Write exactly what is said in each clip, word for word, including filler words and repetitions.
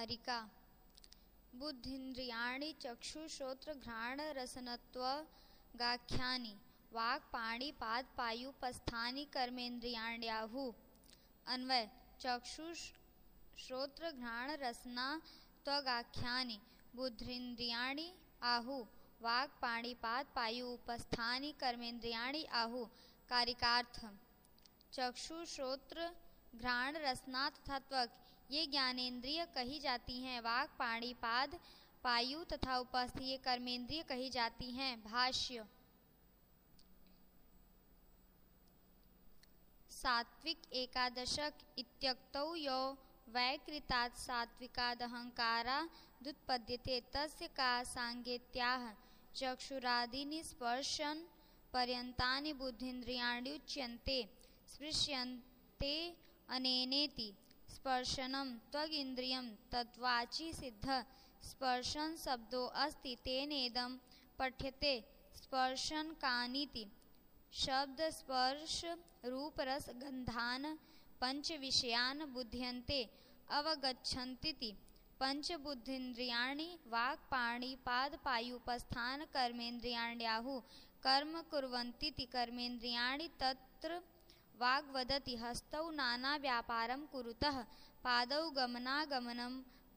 कारिका बुद्धिन्द्रियाणि चक्षुश्रोत्रघ्राणरसनत्वगाख्यानि वाक् पाणि पाद पायुपस्थानि कर्मेन्द्रियाण्याहुः। अन्वय चक्षुष श्रोत्र घ्राण रसना त्वगाख्यानि बुद्धिन्द्रियाणि आहुः। वाक् पाणि पाद पायु उपस्थानि कर्मेन्द्रियाणि आहुः। कारिकार्थ चक्षु श्रोत्र घ्राण रसना तथा त्वक ये ज्ञानेन्द्रिय कही जाती हैं। वाक् पाणि पाद पायु तथा उपस्थ ये कर्मेंद्रिय कही जाती हैं। भाष्य सात्विक एकादशक इत्युक्तौ यो वैकृतात् सात्विकादहंकारादुत्पद्यते तस्य का सांगेत्याह। चक्षुरादीनि स्पर्शन पर्यन्तानि बुद्धीन्द्रियाण्युच्यन्ते स्पृश्यन्ते अनेनेति। स्पर्शनं त्वगिन्द्रियं तद्वाचि सिद्ध स्पर्शन शब्दो अस्ति तेनेदं पठ्यते स्पर्शन कानीति। शब्द स्पर्श रूप रस गंधान पंच विषयान बुध्यन्ते अवगच्छन्तीति। पंच बुद्धिन्द्रियाणि वाक् पाणि पाद पायुपस्थान कर्मेन्द्रियाण्याहुः। कर्म कुर्वन्तीति कर्मेन्द्रियाणि तत्र वाग् वदति हस्तौ नाना व्यापारं कुरुतः पादौ गमनागमनं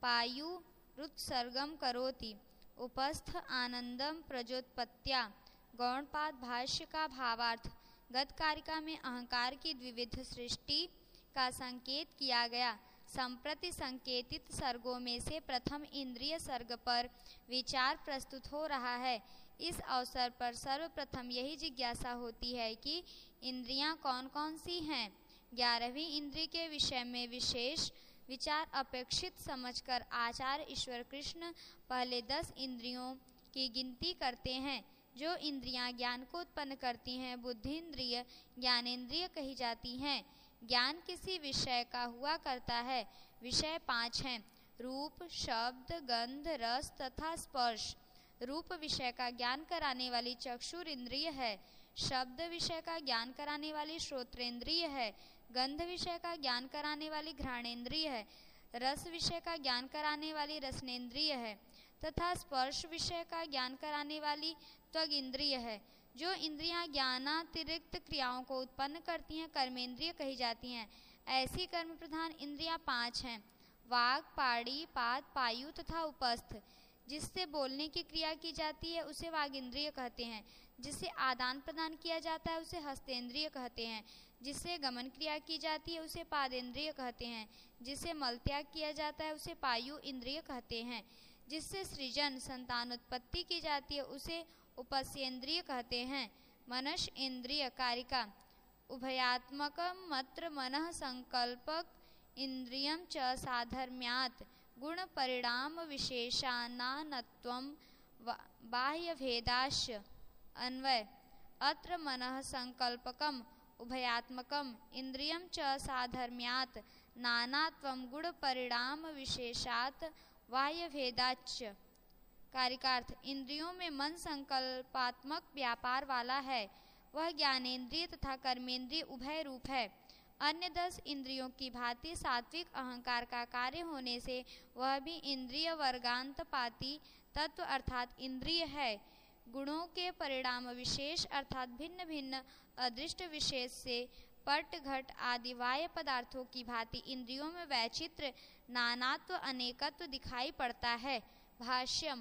पायुरुत्सर्गं करोति उपस्थ आनंदं प्रजोत्पत्त्या। गौणपाद भाष्य का भावार्थ गतकारिका में अहंकार की द्विविध सृष्टि का संकेत किया गया। संप्रति संकेतित सर्गों में से प्रथम इंद्रिय सर्ग पर विचार प्रस्तुत हो रहा है। इस अवसर पर सर्वप्रथम यही जिज्ञासा होती है कि इंद्रियां कौन कौन सी हैं। ग्यारहवीं इंद्रिय के विषय में विशेष विचार अपेक्षित समझकर आचार्य ईश्वर कृष्ण पहले दस इंद्रियों की गिनती करते हैं। जो इंद्रियां ज्ञान को उत्पन्न करती हैं बुद्धिन्द्रिय ज्ञानेन्द्रिय कही जाती हैं। ज्ञान किसी विषय का हुआ करता है। विषय पांच हैं रूप शब्द गंध रस तथा स्पर्श। रूप विषय का ज्ञान कराने वाली चक्षुर इंद्रिय है। शब्द विषय का ज्ञान कराने वाली श्रोत्रेंद्रिय है। गंध विषय का ज्ञान कराने वाली घ्राणेन्द्रिय है। रस विषय का ज्ञान कराने वाली रसनेन्द्रिय है तथा स्पर्श विषय का ज्ञान कराने वाली त्वग इंद्रिय है। जो इंद्रियां ज्ञानातिरिक्त क्रियाओं को उत्पन्न करती हैं कर्मेंद्रिय कही जाती हैं। ऐसी कर्म प्रधान इंद्रियां पांच हैं वाक् पाणि पाद पायु तथा उपस्थ। जिससे बोलने की क्रिया की जाती है उसे वागेंद्रिय कहते हैं। जिससे आदान प्रदान किया जाता है उसे हस्तेंद्रिय कहते हैं। जिससे गमन क्रिया की जाती है उसे पादेंद्रिय कहते हैं। जिससे मलत्याग किया जाता है उसे पायु इंद्रिय कहते हैं। जिससे सृजन संतानोत्पत्ति की जाती है उसे उपस्येंद्रिय कहते हैं। मनस इंद्रिय कारिका उभयात्मकं मत्र मनः संकल्पक इंद्रियं च साधर्म्यात् गुण परिणाम विशेषानानत्वं बाह्यभेदाश्च। अन्वय अत्र मनः संकल्पकम उभयात्मकम इंद्रियं च साधर्म्यात् नानात्वं गुण परिणाम विशेषात् बाह्यभेदाच्च। कारिकार्थ इंद्रियों में मन संकल्पात्मक व्यापार वाला है। वह ज्ञानेन्द्रिय तथा कर्मेंद्रिय उभय रूप है। अन्य दस इंद्रियों की भांति सात्विक अहंकार का कार्य होने से वह भी इंद्रिय वर्गांतपाती तत्व अर्थात इंद्रिय है। गुणों के परिणाम विशेष अर्थात भिन्न भिन्न अदृष्ट विशेष से पट घट आदि बाह्य पदार्थों की भांति इंद्रियों में वैचित्र नानात्व अनेकत्व दिखाई पड़ता है। भाष्यम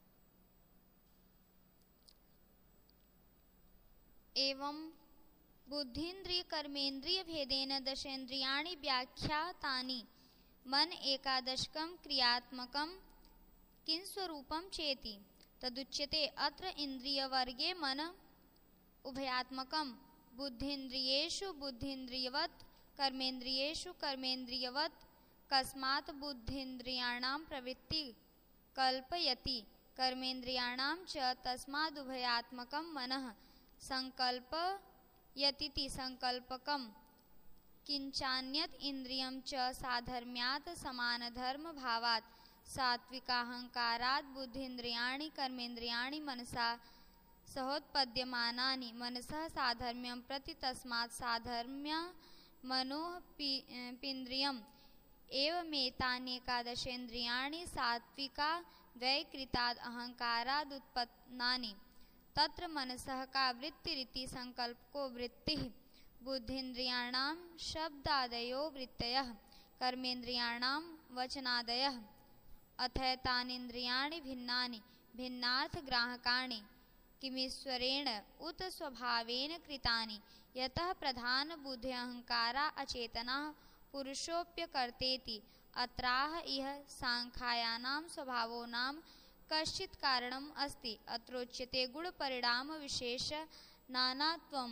एवं बुद्धिन्द्रिय कर्मेन्द्रिय भेदेन दशेन्द्रियाणि व्याख्यातानि। मन एकादशकं क्रियात्मकं किंस्वरूपं चेति तदुच्यते। अत्र इंद्रियवर्गे मन उभयात्मकं बुद्धिन्द्रियेषु बुद्धिन्द्रियवत् कर्मेन्द्रियेषु कर्मेन्द्रियवत् कस्मात् बुद्धिन्द्रियाणां प्रवृत्ति कल्पयति कर्मेन्द्रियाणां च तस्मादुभयात्मकं मनः संकल्पयतीति संकल्पकम्। किंचान्यत इंद्रियं च साधर्म्यात् समानधर्म भावात् सात्विकाहंकारात् बुद्धिन्द्रियाणि कर्मेन्द्रियाणि मनसा सहोत्पद्यमानानि। मनसः साधर्म्यं प्रति तस्मात् साधर्म्य मनोः पिन्द्रियम् एवमेतान्येकादशेन्द्रियाणि सात्विका द्वैकृताद् अहंकारादुत्पन्नानि तत्र मनसः का वृत्तिरिति संकल्पको वृत्तिः बुद्धीन्द्रियाणां शब्दादयो वृत्तयः कर्मेन्द्रियाणां वचनादयः अथैतानीन्द्रियाणि भिन्नानि भिन्नार्थग्राहकाणि किमीश्वरेण उत स्वभावेन कृतानि यतः प्रधान बुद्धि अहंकारा अचेतनाः पुरुषोऽप्यकर्तेति अत्राह इह सांख्यानां स्वभावोनां कश्चित् कारणम् अस्ति अत्रोच्यते गुणपरिणाम विशेष नानात्वं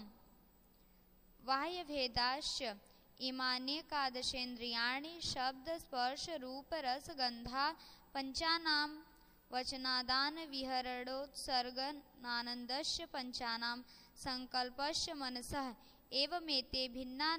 बाह्यभेदाश्च इमान्येकादशेन्द्रियाणि शब्द स्पर्श रूप रस गन्धा पञ्चानां वचनादान विहरणोत्सर्गनानन्दस्य पञ्चानां संकल्पस्य मनसः एवमेते भिन्ना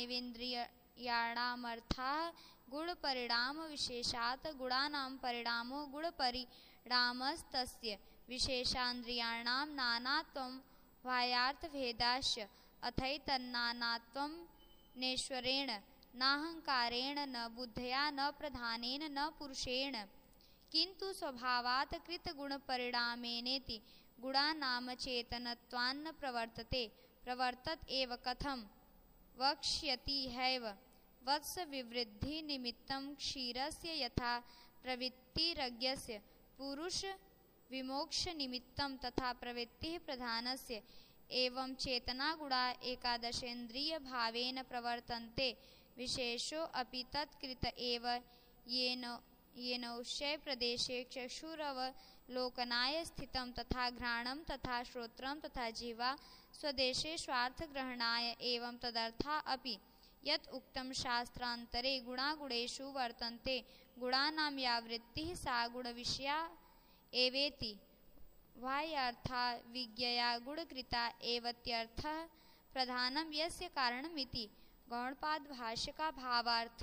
नामेवेन्द्रियाणामर्थाः गुणपरिणाम विशेषात् गुणानां परिणामो गुणपरिणामस्तस्य विशेषान्द्रियाणां नानात्वं बाह्यार्थभेदाश्च अथैतन्नानात्वं नेश्वरेण नाहंकारेण न बुद्धया न प्रधानेन न पुरुषेण किंतु स्वभावात् कृतगुणपरिणामेनेति गुणानाम चेतनत्वान्न प्रवर्तते प्रवर्तत एव कथम वक्ष्यति हैव वत्स विवृद्धि निमित्तं क्षीरस्य यथा प्रवृत्तिरज्ञस्य पुरुष विमोक्ष निमित्तं तथा प्रवृत्तिः प्रधानस्य एवं चेतना गुणा एकादशेन्द्रिय भावेन प्रवर्तन्ते विशेषो अपि तत्कृत एव येन येनौष्य प्रदेशे चक्षुरवलोकनाय स्थितं तथा घ्राणं तथा श्रोत्रं तथा जिह्वा स्वदेशे स्वार्थग्रहणाय एवं तदर्था अपि यत् उक्तं शास्त्रान्तरे गुणागुणेषु वर्तन्ते गुणानां या वृत्तिः सा गुणविषया एवेति बाह्यार्था विज्ञया गुणकृता एवत्यर्थः प्रधानं यस्य कारणमिति गौणपाद भाष्य का भावार्थ।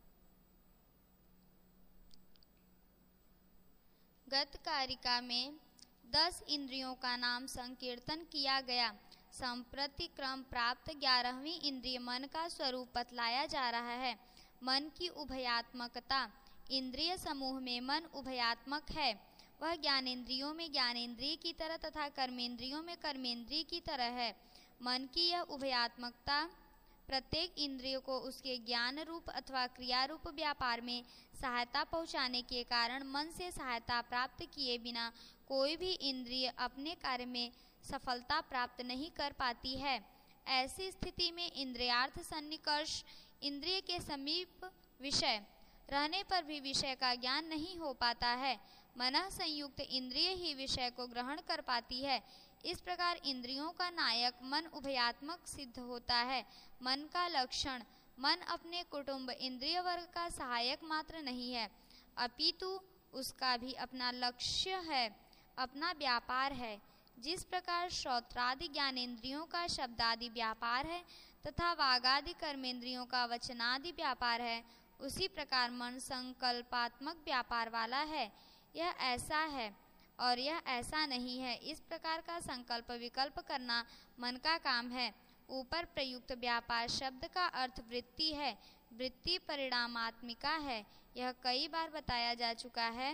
गत कारिका में दस इंद्रियों का नाम संकीर्तन किया गया। संप्रति क्रम प्राप्त ग्यारहवीं इंद्रिय मन का स्वरूप बतलाया जा रहा है। मन की उभयात्मकता। इंद्रिय समूह में मन उभयात्मक है। वह ज्ञानेंद्रियों में ज्ञानेंद्रिय की तरह तथा कर्मेंद्रियों में कर्मेंद्रिय की तरह है। मन की यह उभयात्मकता प्रत्येक इंद्रिय को उसके ज्ञान रूप अथवा क्रिया रूप व्यापार में सहायता पहुँचाने के कारण मन से सहायता प्राप्त किए बिना कोई भी इंद्रिय अपने कार्य में सफलता प्राप्त नहीं कर पाती है। ऐसी स्थिति में इंद्रियार्थ सन्निकर्ष इंद्रिय के समीप विषय रहने पर भी विषय का ज्ञान नहीं हो पाता है। मनः संयुक्त इंद्रिय ही विषय को ग्रहण कर पाती है। इस प्रकार इंद्रियों का नायक मन उभयात्मक सिद्ध होता है। मन का लक्षण मन अपने कुटुंब इंद्रिय वर्ग का सहायक मात्र नहीं है, अपितु उसका भी अपना लक्ष्य है, अपना व्यापार है। जिस प्रकार श्रोत्रादि ज्ञानेंद्रियों का शब्दादि व्यापार है तथा वागादि कर्मेंद्रियों का वचनादि व्यापार है, उसी प्रकार मन संकल्पात्मक व्यापार वाला है। यह ऐसा है और यह ऐसा नहीं है, इस प्रकार का संकल्प विकल्प करना मन का काम है। ऊपर प्रयुक्त व्यापार शब्द का अर्थ वृत्ति है। वृत्ति परिणामात्मिका है, यह कई बार बताया जा चुका है।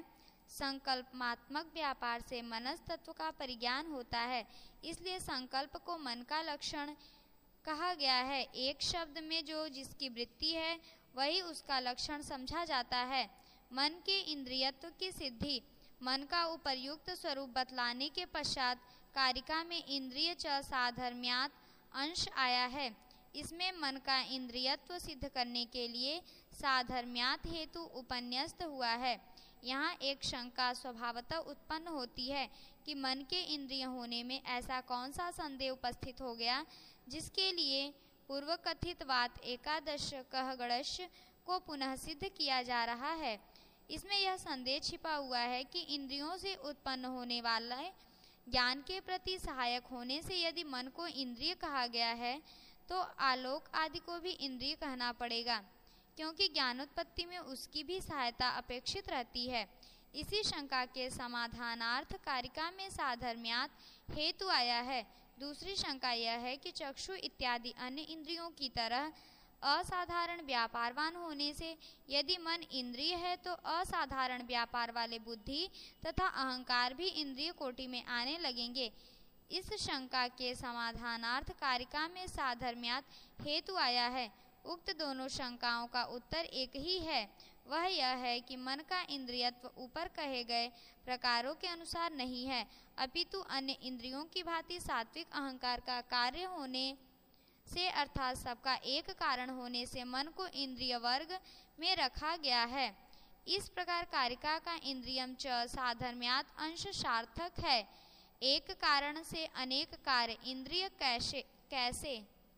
संकल्पात्मक व्यापार से मनस तत्व का परिज्ञान होता है, इसलिए संकल्प को मन का लक्षण कहा गया है। एक शब्द में जो जिसकी वृत्ति है वही उसका लक्षण समझा जाता है। मन के इंद्रियत्व की सिद्धि। मन का उपर्युक्त स्वरूप बतलाने के पश्चात कारिका में इंद्रिय च साधर्म्यात् अंश आया है। इसमें मन का इंद्रियत्व सिद्ध करने के लिए साधर्म्यात् हेतु उपन्यस्त हुआ है। यहाँ एक शंका स्वभावतः उत्पन्न होती है कि मन के इंद्रिय होने में ऐसा कौन सा संदेह उपस्थित हो गया जिसके लिए पूर्व कथित बात एकादश कह गणश को पुनः सिद्ध किया जा रहा है। इसमें यह संदेह छिपा हुआ है कि इंद्रियों से उत्पन्न होने वाला ज्ञान के प्रति सहायक होने से यदि मन को इंद्रिय कहा गया है तो आलोक आदि को भी इंद्रिय कहना पड़ेगा, क्योंकि ज्ञानोत्पत्ति में उसकी भी सहायता अपेक्षित रहती है। इसी शंका के समाधानार्थ कारिका में साधर्म्यात् हेतु आया है। दूसरी शंका यह है कि चक्षु इत्यादि अन्य इंद्रियों की तरह असाधारण व्यापारवान होने से यदि मन इंद्रिय है तो असाधारण व्यापार वाले बुद्धि तथा अहंकार भी इंद्रिय कोटि में आने लगेंगे। इस शंका के समाधानार्थ कारिका में साधर्म्यात् हेतु आया है। उक्त दोनों शंकाओं का उत्तर एक ही है, वह यह है कि मन का इंद्रियत्व ऊपर कहे गए प्रकारों के अनुसार नहीं है, अपितु अन्य इंद्रियों की भांति सात्विक अहंकार का कार्य होने से अर्थात सबका एक कारण होने से मन को इंद्रिय वर्ग में रखा गया है। इस प्रकार कारिका का इंद्रियम च साधर्म्यात् अंश सार्थक है। एक कारण से अनेक कार्य इंद्रिय कैसे कैसे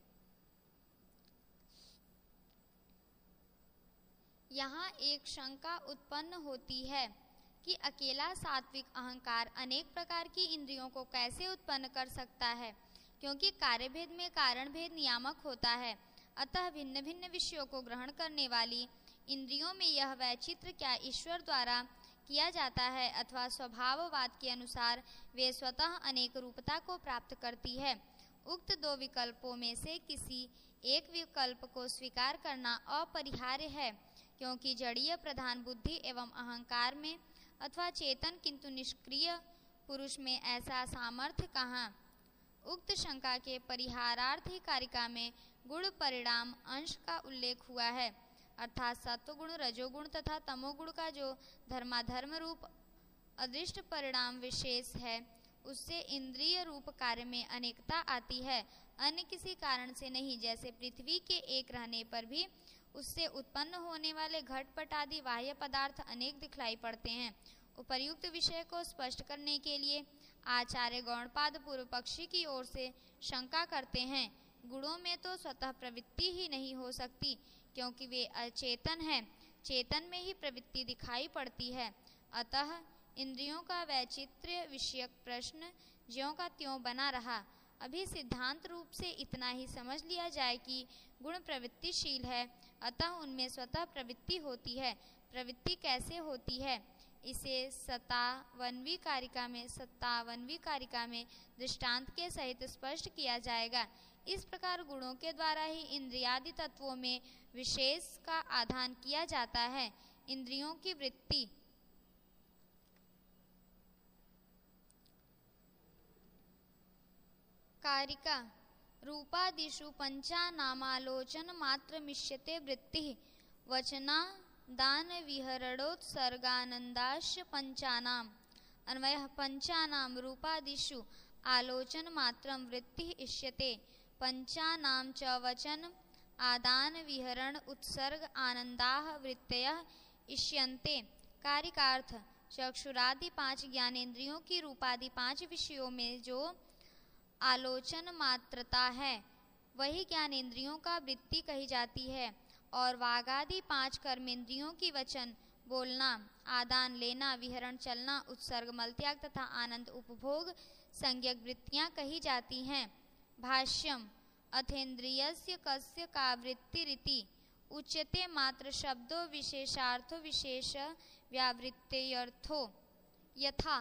यहाँ एक शंका उत्पन्न होती है कि अकेला सात्विक अहंकार अनेक प्रकार की इंद्रियों को कैसे उत्पन्न कर सकता है, क्योंकि कार्यभेद में कारण भेद नियामक होता है। अतः भिन्न भिन्न विषयों को ग्रहण करने वाली इंद्रियों में यह वैचित्र क्या ईश्वर द्वारा किया जाता है अथवा स्वभाववाद के अनुसार वे स्वतः अनेक रूपता को प्राप्त करती है। उक्त दो विकल्पों में से किसी एक विकल्प को स्वीकार करना अपरिहार्य है, क्योंकि जड़ीय प्रधान बुद्धि एवं अहंकार में अथवा चेतन किंतु निष्क्रिय पुरुष में ऐसा सामर्थ्य कहाँ। उक्त शंका के परिहारार्थ ही कारिका में गुण परिणाम अंश का उल्लेख हुआ है, अर्थात सत्वगुण रजोगुण तथा तमोगुण का जो धर्माधर्म रूप अदृष्ट परिणाम विशेष है उससे इंद्रिय रूप कार्य में अनेकता आती है, अन्य किसी कारण से नहीं। जैसे पृथ्वी के एक रहने पर भी उससे उत्पन्न होने वाले घटपट आदि बाह्य पदार्थ अनेक दिखलाई पड़ते हैं। उपर्युक्त विषय को स्पष्ट करने के लिए आचार्य गौड़पाद पूर्व पक्षी की ओर से शंका करते हैं, गुणों में तो स्वतः प्रवृत्ति ही नहीं हो सकती, क्योंकि वे अचेतन हैं, चेतन में ही प्रवृत्ति दिखाई पड़ती है। अतः इंद्रियों का वैचित्र्य विषयक प्रश्न ज्यों का त्यों बना रहा। अभी सिद्धांत रूप से इतना ही समझ लिया जाए कि गुण प्रवृत्तिशील है, अतः उनमें स्वतः प्रवृत्ति होती है। प्रवृत्ति कैसे होती है, इसे सत्तावनवीं कारिका में सत्तावनवीं कारिका में दृष्टांत के सहित स्पष्ट किया जाएगा। इस प्रकार गुणों के द्वारा ही इंद्रियादि तत्वों में विशेष का आधान किया जाता है। इंद्रियों की वृत्ति कारिका रूपादिषु पंचानामालोचन मात्र मिष्यते वृत्ति वचना दान विहरणोत्सर्गानंदाश्च पंचानाम अन्वयः पंचानाम रूपादिषु आलोचन मात्रं वृत्ति इष्यते पंचानाम च वचन आदान विहरण उत्सर्ग आनंदाः वृत्तयः इष्यन्ते। कारिकार्थ चक्षुरादि पांच ज्ञानेन्द्रियों की रूपादि पांच विषयों में जो आलोचन मात्रता है वही ज्ञानेन्द्रियों का वृत्ति कही जाती है, और वागादि पांच कर्मेंद्रियों की वचन बोलना, आदान लेना, विहरण चलना, उत्सर्ग मलत्याग तथा आनंद उपभोग संज्ञक वृत्तियां कही जाती हैं। भाष्यम अथेन्द्रियस्य कस्य का वृत्तिरिति उच्यते मात्र शब्दो विशेषार्थो विशेष व्यावृत्त्यर्थो यथा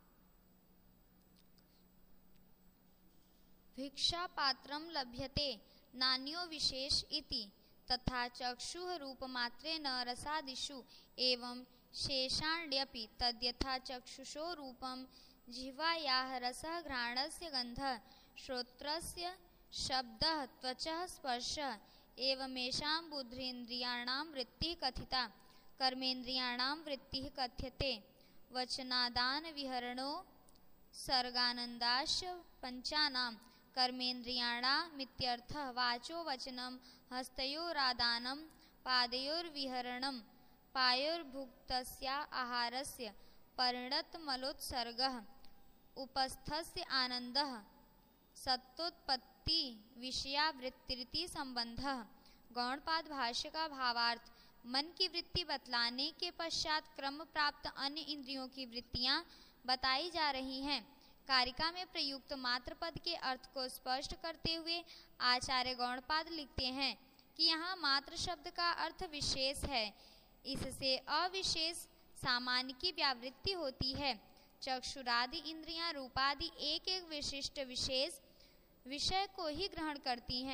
भिक्षा पात्रम लभ्यते नान्यो विशेष इति तथा चक्षुः रूपमात्रेण रसादिषु एवं शेषाण्यपि तद्यथा चक्षुषो रूपं जिह्वायाः रसः घ्राणस्य गन्धः श्रोत्रस्य शब्दः त्वचः स्पर्शः एवमेषां बुद्धीन्द्रियाणां वृत्तिः कथिता। कर्मेन्द्रियाणां वृत्तिः कथ्यते वचनादान विहरणो सर्गानन्दाश्च पंचानां कर्मेन्द्रियाणामित्यर्थः। वाचो वचनं हस्तयोरादानं पादयोर्विहरणं पायोर्भुक्तस्य आहारस्य परिणतमलोत्सर्गः उपस्थस्य आनन्दः सत्तोत्पत्ति विषयावृत्तिरिति संबंधः। गौड़पाद भाष्य का भावार्थ मन की वृत्ति बतलाने के पश्चात क्रम प्राप्त अन्य इंद्रियों की वृत्तियां बताई जा रही हैं। कारिका में प्रयुक्त मात्र पद के अर्थ को स्पष्ट करते हुए आचार्य गौड़पाद लिखते हैं कि यहाँ मात्र शब्द का अर्थ विशेष है, इससे अविशेष सामान्य की व्यावृत्ति होती है। चक्षुरादि इंद्रियां रूपादि एक एक विशिष्ट विशेष विषय को ही ग्रहण करती हैं।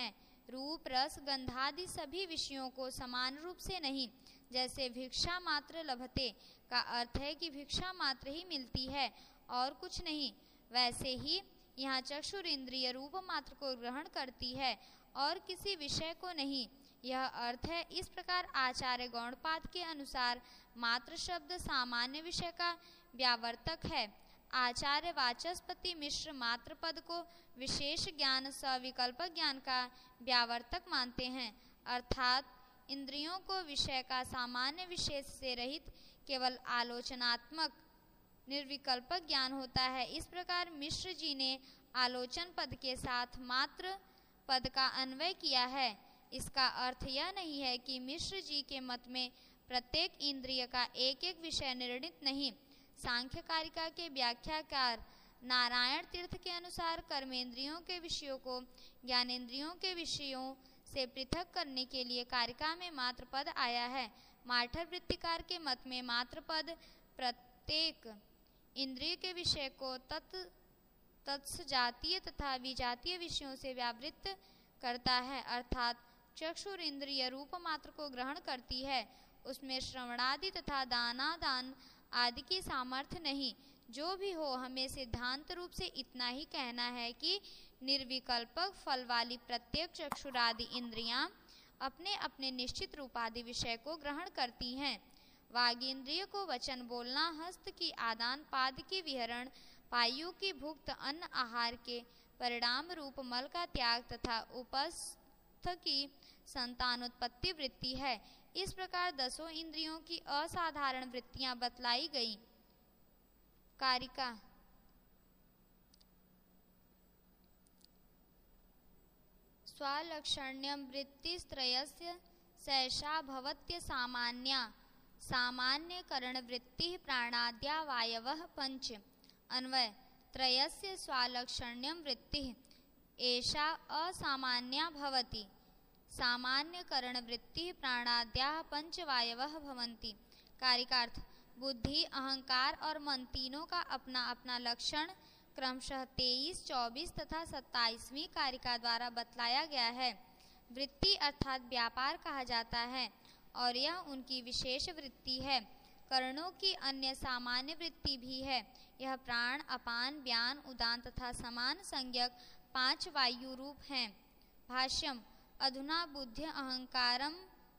रूप रस गंधादि सभी विषयों को समान रूप से नहीं। जैसे भिक्षा मात्र लभते का अर्थ है कि भिक्षा मात्र ही मिलती है और कुछ नहीं, वैसे ही यहाँ चक्षुर इंद्रिय रूप मात्र को ग्रहण करती है और किसी विषय को नहीं, यह अर्थ है। इस प्रकार आचार्य गौड़पाद के अनुसार मात्र शब्द सामान्य विषय का व्यावर्तक है। आचार्य वाचस्पति मिश्र मात्र पद को विशेष ज्ञान सविकल्प ज्ञान का व्यावर्तक मानते हैं, अर्थात इंद्रियों को विषय का सामान्य विशेष से रहित केवल आलोचनात्मक निर्विकल्प ज्ञान होता है। इस प्रकार मिश्र जी ने आलोचन पद के साथ मात्र पद का अन्वय किया है। इसका अर्थ यह नहीं है कि मिश्र जी के मत में प्रत्येक इंद्रिय का एक एक विषय निर्णित नहीं। सांख्य कारिका के व्याख्याकार नारायण तीर्थ के अनुसार कर्मेंद्रियों के विषयों को ज्ञानेंद्रियों के विषयों से पृथक करने के लिए कारिका में मात्र पद आया है। माठर वृत्तिकार के मत में मात्र पद प्रत्येक इंद्रिय के विषय को तत् तत्सजातीय तथा विजातीय विषयों से व्यावृत्त करता है, अर्थात चक्षुर इंद्रिय रूप मात्र को ग्रहण करती है, उसमें श्रवणादि तथा दानादान आदि की सामर्थ्य नहीं। जो भी हो, हमें सिद्धांत रूप से इतना ही कहना है कि निर्विकल्पक फल वाली प्रत्येक चक्षुरादि इंद्रियां अपने अपने निश्चित रूपादि विषय को ग्रहण करती हैं। वागींद्रिय को वचन बोलना, हस्त की आदान पाद की विहरण, पायु की भुक्त अन्न आहार के परिणाम रूप मल का त्याग तथा उपस्थ की संतानोत्पत्ति वृत्ति है। इस प्रकार दसों इंद्रियों की असाधारण वृत्तियां बतलाई गई। कारिका स्वलक्षण्यं वृत्तिस्त्रयस्य सैषा भवत्य सामान्या सामान्य करण वृत्ति प्राणाद्या वायवः पंच। अन्वय त्रयस्य स्वालक्षण्यं वृत्ति एषा असामान्या भवति, सामान्य करण वृत्ति प्राणाद्या पंचवायवः भवन्ति। कारिकार्थ बुद्धि, अहंकार और मन तीनों का अपना अपना लक्षण क्रमशः तेईस, चौबीस तथा सत्ताईसवीं कारिका द्वारा बतलाया गया है। वृत्ति अर्थात व्यापार कहा जाता है और यह उनकी विशेष वृत्ति है। कर्णों की अन्य सामान्य वृत्ति भी है। यह प्राण, अपान, व्यान, उदान तथा समान संज्ञक पांच वायु रूप हैं। भाष्यम अधुना बुद्धि अहंकारम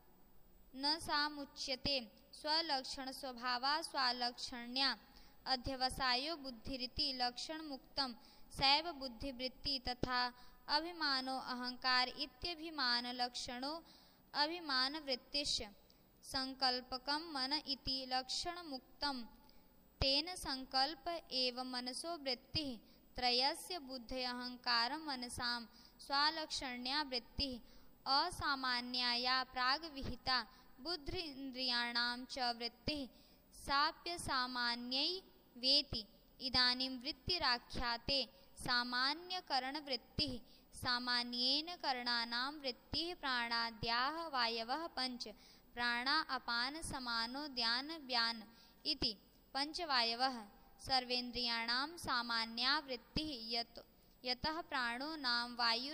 न सामुच्यते स्वलक्षण स्वभावा स्वालक्षण्या अध्यवसायो बुद्धिरिति लक्षण मुक्तम सैव बुद्धिवृत्ति तथा अभिमानो अहंकार इत्यभिमान लक्षणो अभिमान वृत्तिश्च संकल्पकम मन इति लक्षण मुक्तम तेन संकल्प एव मनसो वृत्ति त्रयस्य बुद्धि अहंकार मनसाम स्वालक्षण्या वृत्ति असामान्या या प्राग विहिता बुद्धि इंद्रियाणाम च वृत्ति साप्य सामान्यै वेति इदानीं वृत्तिराख्याते सामान्य करण वृत्ति सामान्येन करणानां वृत्ति प्राणाद्याः वायवः पंच प्राणा अपान समानो ध्यान व्यान इति पंचवायवः सर्वेन्द्रियाणां सामान्या वृत्तिः यत् यतः प्राणो नाम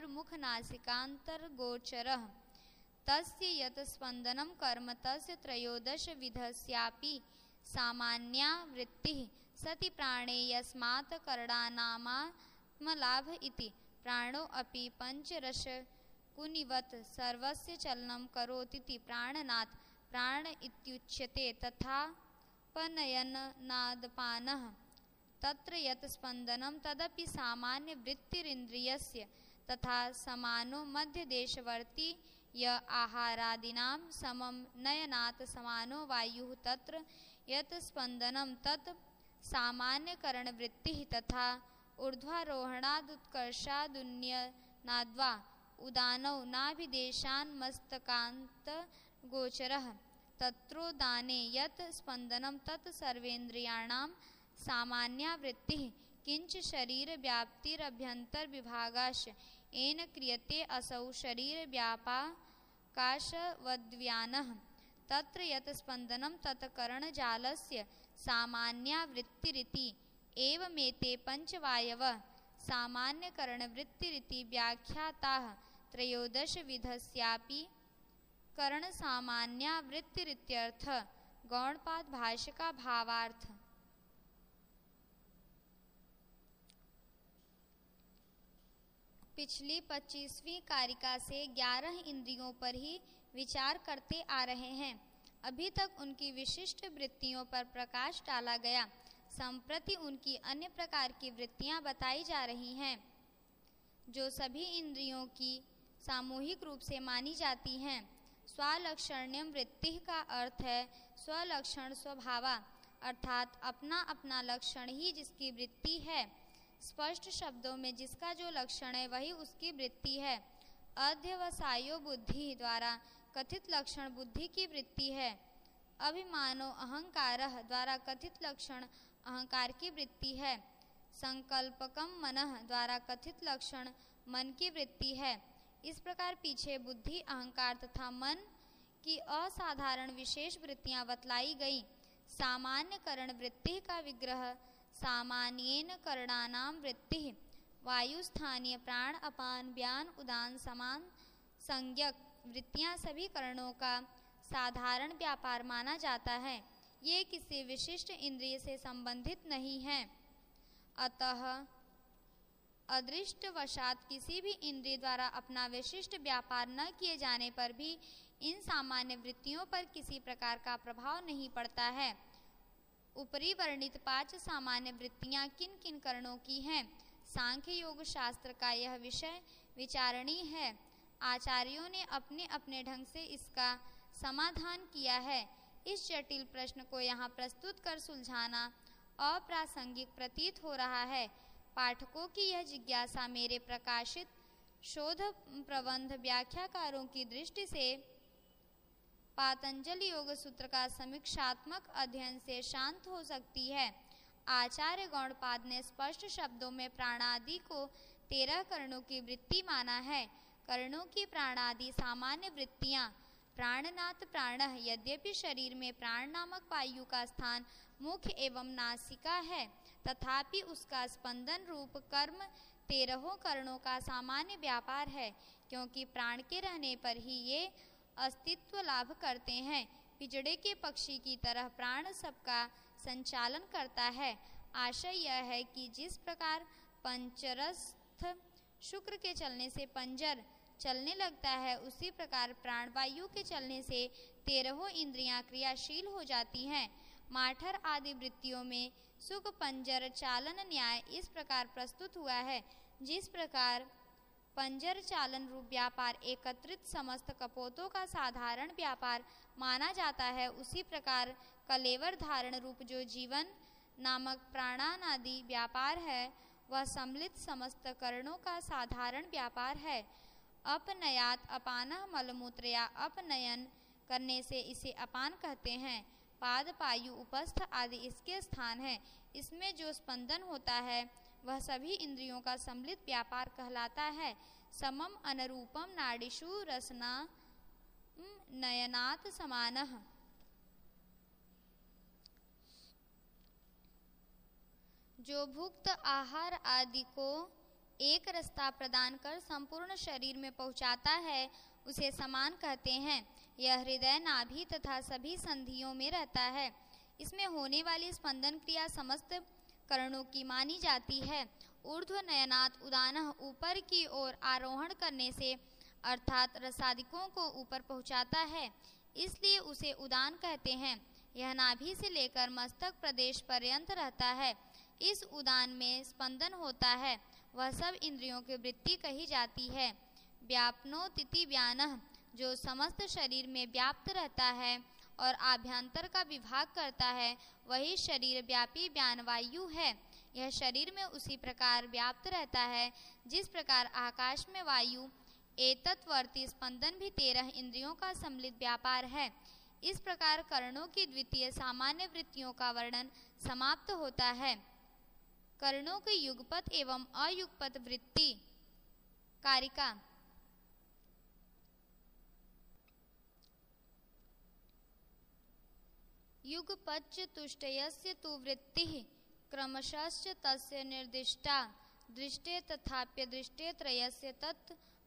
वायुर्मुखनासिकान्तर्गोचरः तस्य यत् स्पन्दनं कर्म तस्य त्रयोदश विधस्यापि सामान्या वृत्तिः सति प्राणे यस्मात् करणानामात्मलाभ इति प्राणो अपि पंचरसकुनिवत् सर्वस्य चलनं करोतीति प्राणनात् प्राण इत्युच्यते तथा पनयनादपानः तत्र यत् स्पन्दनं तदपि सामान्य वृत्तिरिन्द्रियस्य तथा समानो मध्यदेशवर्ती य आहारादीनां समं नयनात् समानो वायुः तत्र यत् स्पन्दनं तत् सामान्यकरणवृत्तिः तथा ऊर्ध्वारोहणादुत्कर्षादुन्नयनाद्वा उदानौ नाभिदेशान्मस्तकान्तगोचरः तत्रोदाने यत् स्पन्दनं तत् सर्वेन्द्रियाणां सामान्या वृत्तिः किंच शरीर व्याप्तिरभ्यंतर विभागाश एन क्रियते असौ शरीर व्यापाकाशवद्व्यानः तत्र यत् स्पन्दनं तत् करणजालस्य सामान्या वृत्तिरिति एवमेते पंचवायवः सामान्यकरणवृत्तिरिति व्याख्याताः त्रयोदश विधस्यापि करण सामान्या वृत्तिरित्यर्थ। गौणपाद भाष्य का भावार्थ। पिछली पच्चीसवीं कारिका से ग्यारह इंद्रियों पर ही विचार करते आ रहे हैं। अभी तक उनकी विशिष्ट वृत्तियों पर प्रकाश डाला गया। संप्रति उनकी अन्य प्रकार की वृत्तियां बताई जा रही हैं, जो सभी इंद्रियों की सामूहिक रूप से मानी जाती हैं। स्वलक्षण्यम वृत्ति का अर्थ है स्वलक्षण स्वभावा, अर्थात अपना अपना लक्षण ही जिसकी वृत्ति है। स्पष्ट शब्दों में जिसका जो लक्षण है वही उसकी वृत्ति है। अध्यवसायो बुद्धि द्वारा कथित लक्षण बुद्धि की वृत्ति है। अभिमानो अहंकारः द्वारा कथित लक्षण अहंकार की वृत्ति है। संकल्पकम मनः द्वारा कथित लक्षण मन की वृत्ति है। इस प्रकार पीछे बुद्धि, अहंकार तथा मन की असाधारण विशेष वृत्तियां बतलाई गई। सामान्य करण वृत्ति का विग्रह सामान्येन करणानां वृत्ति। वायु, स्थानीय, प्राण, अपान, व्यान, उदान, समान, संज्ञक वृत्तियां सभी करणों का साधारण व्यापार माना जाता है। ये किसी विशिष्ट इंद्रिय से संबंधित नहीं हैं। अतः अदृष्टवशात किसी भी इंद्रिय द्वारा अपना विशिष्ट व्यापार न किए जाने पर भी इन सामान्य वृत्तियों पर किसी प्रकार का प्रभाव नहीं पड़ता है। ऊपरी वर्णित पांच सामान्य वृत्तियां किन किन करणों की हैं? सांख्य योग शास्त्र का यह विषय विचारणीय है। आचार्यों ने अपने अपने ढंग से इसका समाधान किया है। इस जटिल प्रश्न को यहाँ प्रस्तुत कर सुलझाना अप्रासंगिक प्रतीत हो रहा है। पाठकों की यह जिज्ञासा मेरे प्रकाशित शोध प्रबंध व्याख्याकारों की दृष्टि से पातंजलि योग सूत्र का समीक्षात्मक अध्ययन से शांत हो सकती है। आचार्य गौड़पाद ने स्पष्ट शब्दों में प्राणादि को तेरह करणों की वृत्ति माना है। करणों की प्राणादि सामान्य वृत्तियां प्राणनाथ प्राणः, यद्यपि शरीर में प्राण नामक वायु का स्थान मुख एवं नासिका है, तथापि उसका स्पंदन रूप कर्म तेरहों करणों का सामान्य व्यापार है, क्योंकि प्राण के रहने पर ही ये अस्तित्व लाभ करते हैं। पिजड़े के पक्षी की तरह प्राण सबका संचालन करता है। आशय यह है कि जिस प्रकार पंचरस्थ शुक्र के चलने से पंजर चलने लगता है, उसी प्रकार प्राणवायु के चलने से तेरहों इंद्रियां क्रियाशील हो जाती हैं। माठर आदि वृत्तियों में सुख पंजर चालन न्याय इस प्रकार प्रस्तुत हुआ है। जिस प्रकार पंजर चालन रूप व्यापार एकत्रित समस्त कपोतों का साधारण व्यापार माना जाता है, उसी प्रकार कलेवर धारण रूप जो जीवन नामक प्राणानादि व्यापार है, वह सम्मिलित समस्त करणों का साधारण व्यापार है। अपनयात अपानः मलमूत्र या अपनयन करने से इसे अपान कहते हैं। पाद, पायु, उपस्थ आदि इसके स्थान है। इसमें जो स्पंदन होता है वह सभी इंद्रियों का सम्मिलित व्यापार कहलाता है। समम अनुरूपम नाड़ीषु रसना नयनात् समानः। जो भुक्त आहार आदि को एक रास्ता प्रदान कर संपूर्ण शरीर में पहुंचाता है, उसे समान कहते हैं। यह हृदय, नाभि तथा सभी संधियों में रहता है। इसमें होने वाली स्पंदन क्रिया समस्त करणों की मानी जाती है। ऊर्ध्व नयनात् उदानः, ऊपर की ओर आरोहण करने से अर्थात रसादिकों को ऊपर पहुंचाता है, इसलिए उसे उदान कहते हैं। यह नाभि से लेकर मस्तक प्रदेश पर्यंत रहता है। इस उदान में स्पंदन होता है, वह सब इंद्रियों की वृत्ति कही जाती है। व्यापनोतिथि व्यानः, जो समस्त शरीर में व्याप्त रहता है और आभ्यंतर का विभाग करता है, वही शरीर व्यापी व्यान वायु है। यह शरीर में उसी प्रकार व्याप्त रहता है जिस प्रकार आकाश में वायु। एतत्वर्ती स्पंदन भी तेरह इंद्रियों का सम्मिलित व्यापार है। इस प्रकार करणों की द्वितीय सामान्य वृत्तियों का वर्णन समाप्त होता है। करणों की युगपत एवं अयुगपत वृत्ति कारिका। युगपच्च तुष्टयस्य तु वृत्तिः क्रमशश्च तस्य निर्दिष्टा। दृष्टे तथाप्य दृष्टे त्रयस्य तत्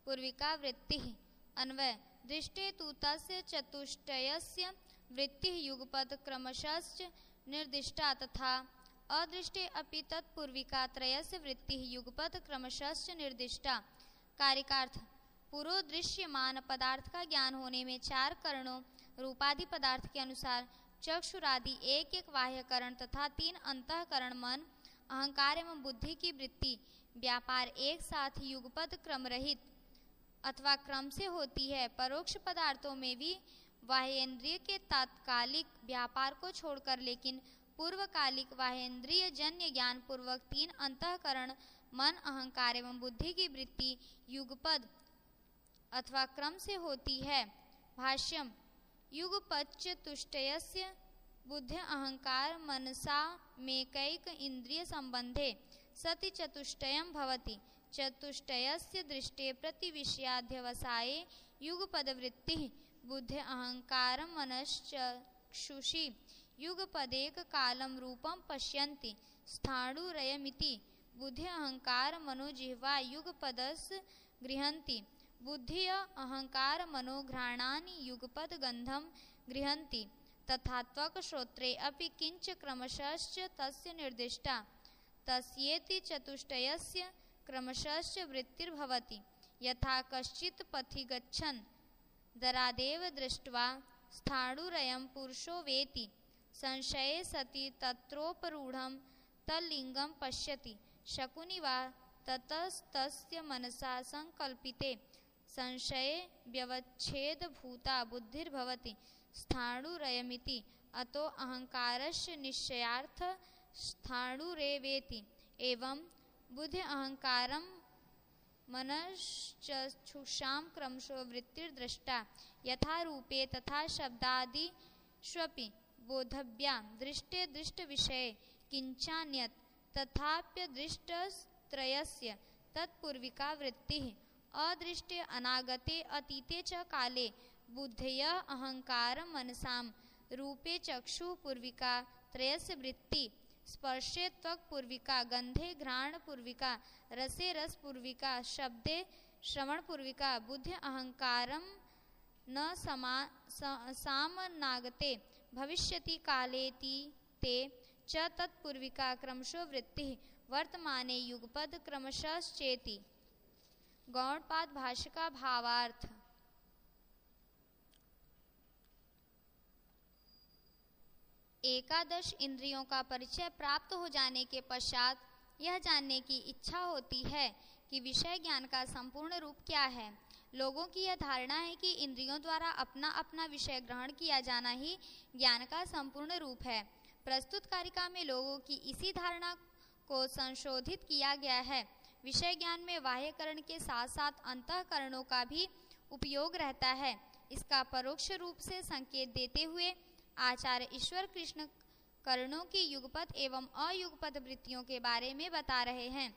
पूर्विका वृत्तिः। अन्वय दृष्टे तु तस्य चतुष्टयस्य वृत्तिः युगपद क्रमशश्च निर्दिष्टा तथा अदृष्टे अपि तत्पूर्विका त्रयस्य वृत्तिः युगपद क्रमशश्च निर्दिष्टा। कारिकार्थ पूर्व दृश्यमान पदार्थ का ज्ञान होने में चार करणों रूपादि पदार्थ के अनुसार चक्षुरादि एक एक बाह्यकरण तथा तीन अंतःकरण मन अहंकार एवं बुद्धि की वृत्ति व्यापार एक साथ युगपद क्रम रहित अथवा क्रम से होती है। परोक्ष पदार्थों में भी बाह्येंद्रिय के तात्कालिक व्यापार को छोड़कर लेकिन पूर्वकालिक बाह्येंद्रिय जन्य ज्ञान पूर्वक तीन अंतःकरण मन अहंकार एवं बुद्धि की वृत्ति युगपद अथवा क्रम से होती है। भाष्यम युगपद चतुष्टयस्य बुद्धि अहंकार मनसा मेकैक इंद्रिय संबंधे सति चतुष्टयम् भवति। चतुष्टयस्य दृष्टे प्रतिविषयाध्यवसाये युगपद वृत्तिः बुद्धि अहंकार मनश्चक्षुषि युगपदेक कालम रूपम पश्यन्ति स्थाणुरयमिति बुद्धि अहंकार मनोजिह्वा युगपदस गृह्णन्ति बुद्धि अहंकार मनोघ्राणानि युगपद गंधम गृह्णन्ति तथा त्वक् श्रोत्रे अपि किंच क्रमशश्च तस्य निर्दिष्टा तस्येति चतुष्टयस्य क्रमशश्च वृत्तिर्भवति। यथा कश्चित् पथि गच्छन् दरादेव दृष्ट्वा स्थाणुरयं पुरुषो वेति संशये सति तत्रोपरूढं तल्लिंगं पश्यति शकुनि वा ततस्तस्य मनसा संकल्पिते संशये व्यवच्छेद भूता बुद्धिर्भवति स्थाणुरयमिति अतो अहंकारस्य निश्चयार्थ स्थाणुरेवेति। एवं बुद्धि अहंकारं मनश्चक्षुषां क्रमशो वृत्तिर्दृष्टा यथा रूपे तथा शब्दादिष्वपि बोधव्या दृष्टे दृष्ट विषये किंचान्यत् तथाप्यदृष्टत्रयस्य तत्पूर्विका वृत्तिः अदृष्टे अनागते अतीते च काले बुद्धया अहंकार मनसां रूपे चक्षु पूर्विका त्रयस्य वृत्ति स्पर्शे त्वक् पूर्विका गंधे घ्राण पूर्विका रसे रस पूर्विका शब्दे श्रवण पूर्विका बुद्धि अहंकारं न समा सामनागते भविष्यति कालेति ते च तत्पूर्विका क्रमशो वृत्तिः वर्तमाने युगपद क्रमशश्चेति। गौड़पाद भाष्य का भावार्थ एकादश इंद्रियों का परिचय प्राप्त हो जाने के पश्चात यह जानने की इच्छा होती है कि विषय ज्ञान का संपूर्ण रूप क्या है। लोगों की यह धारणा है कि इंद्रियों द्वारा अपना अपना विषय ग्रहण किया जाना ही ज्ञान का संपूर्ण रूप है। प्रस्तुत कारिका में लोगों की इसी धारणा को संशोधित किया गया है। विषय ज्ञान में बाह्यकरण के साथ साथ अंतःकरणों का भी उपयोग रहता है। इसका परोक्ष रूप से संकेत देते हुए आचार्य ईश्वर कृष्ण करणों की युगपत एवं अयुगपत वृत्तियों के बारे में बता रहे हैं।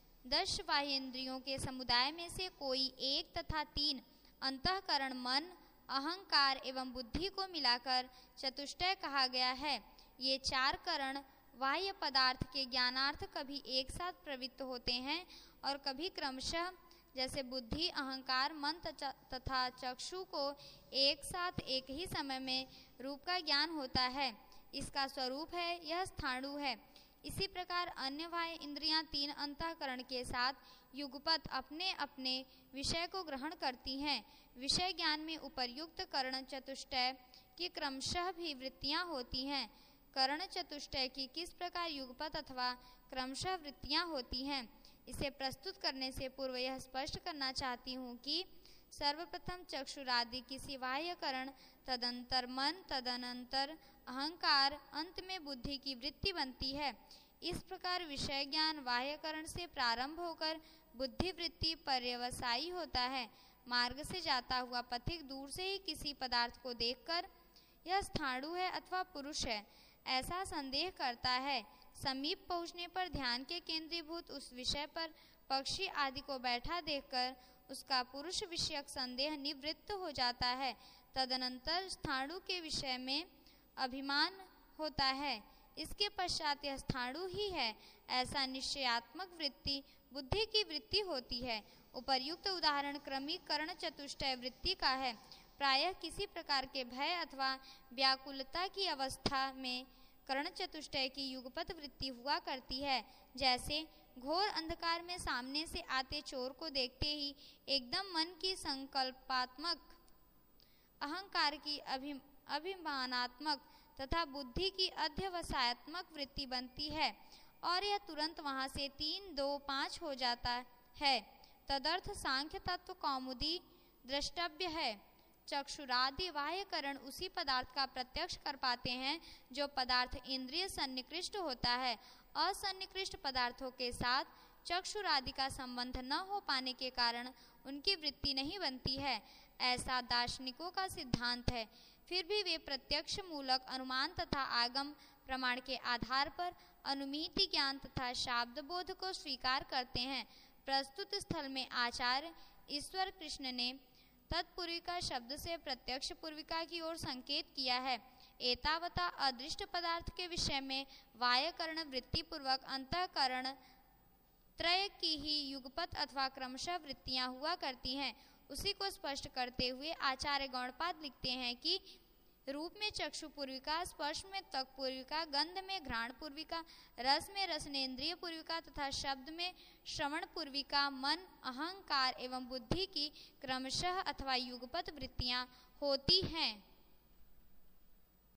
दश बाह्येंद्रियों के समुदाय में से कोई एक तथा तीन अंतःकरण मन अहंकार एवं बुद्धि को मिलाकर चतुष्टय कहा गया है। ये चार करण बाह्य पदार्थ के ज्ञानार्थ कभी एक साथ प्रवृत्त होते हैं और कभी क्रमशः, जैसे बुद्धि अहंकार मन तथा चक्षु को एक साथ एक ही समय में रूप का ज्ञान होता है। इसका स्वरूप है यह स्थाणु है। इसी प्रकार अन्य बाह्य इंद्रियां तीन अंतःकरण के साथ युगपत अपने अपने विषय को ग्रहण करती हैं। विषय ज्ञान में उपर्युक्त कर्ण चतुष्टय की क्रमशः भी वृत्तियां होती हैं। कर्ण चतुष्टय की किस प्रकार युगपत अथवा क्रमशः वृत्तियां होती हैं, इसे प्रस्तुत करने से पूर्व यह स्पष्ट करना चाहती हूँ कि सर्वप्रथम चक्षुरादि किसी बाह्य करण, तदंतर मन, तदनंतर अहंकार, अंत में बुद्धि की वृत्ति बनती है। इस प्रकार विषय ज्ञान बाह्यकरण से प्रारंभ होकर बुद्धि वृत्ति पर्यवसायी होता है। मार्ग से जाता हुआ पथिक दूर से ही किसी पदार्थ को देखकर यह स्थाणु है अथवा पुरुष है ऐसा संदेह करता है। समीप पहुँचने पर ध्यान के केंद्रीभूत उस विषय पर पक्षी आदि को बैठा देखकर उसका पुरुष विषयक संदेह निवृत्त हो जाता है। तदनंतर स्थाणु के विषय में अभिमान होता है। इसके पश्चात यह स्थाणु ही है ऐसा निश्चयात्मक वृत्ति बुद्धि की वृत्ति होती है। उपर्युक्त उदाहरण क्रमिक कर्ण चतुष्टय वृत्ति का है। प्रायः किसी प्रकार के भय अथवा व्याकुलता की अवस्था में कर्ण चतुष्टय की युगपत वृत्ति हुआ करती है। जैसे घोर अंधकार में सामने से आते चोर को देखते ही एकदम मन की संकल्पात्मक, अहंकार की अभि अभिमानात्मक तथा बुद्धि की अध्यवसायत्मक वृत्ति बनती है और यह तुरंत वहां से तीन दो पाँच हो जाता है। तदर्थ सांख्य तत्व कौमुदी द्रष्टव्य है। चक्षुरादि बाह्यकरण उसी पदार्थ का प्रत्यक्ष कर पाते हैं जो पदार्थ इंद्रिय सन्निकृष्ट होता है। असन्निकृष्ट पदार्थों के साथ चक्षुरादि का संबंध न हो पाने के कारण उनकी वृत्ति नहीं बनती है, ऐसा दार्शनिकों का सिद्धांत है। फिर भी वे प्रत्यक्ष मूलक अनुमान तथा आगम प्रमाण के आधार पर अनुमीति ज्ञान तथा शाब्द बोध को स्वीकार करते हैं। प्रस्तुत स्थल में आचार्य ईश्वर कृष्ण ने तत्पूर्विका शब्द से प्रत्यक्ष पूर्विका की ओर संकेत किया है। एतावता अदृष्ट पदार्थ के विषय में वायकरण वृत्ति पूर्वक अंतःकरण त्रय की ही युगपत अथवा क्रमशः वृत्तियां हुआ करती हैं। उसी को स्पष्ट करते हुए आचार्य गौड़पाद लिखते हैं कि रूप में चक्षु पूर्विका, स्पर्श में त्वक पूर्विका, गंध में घ्राण पूर्विका, रस में रसनेन्द्रिय पूर्विका तथा शब्द में श्रवण पूर्विका मन, अहंकार एवं बुद्धि की क्रमशः अथवा युगपत वृत्तियां होती हैं।